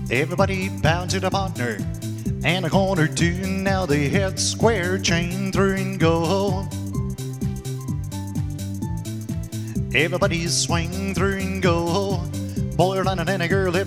Everybody bound to the partner and a corner two. Now they head square, chain through and go. Everybody swing through and go. Boy, running and a girl.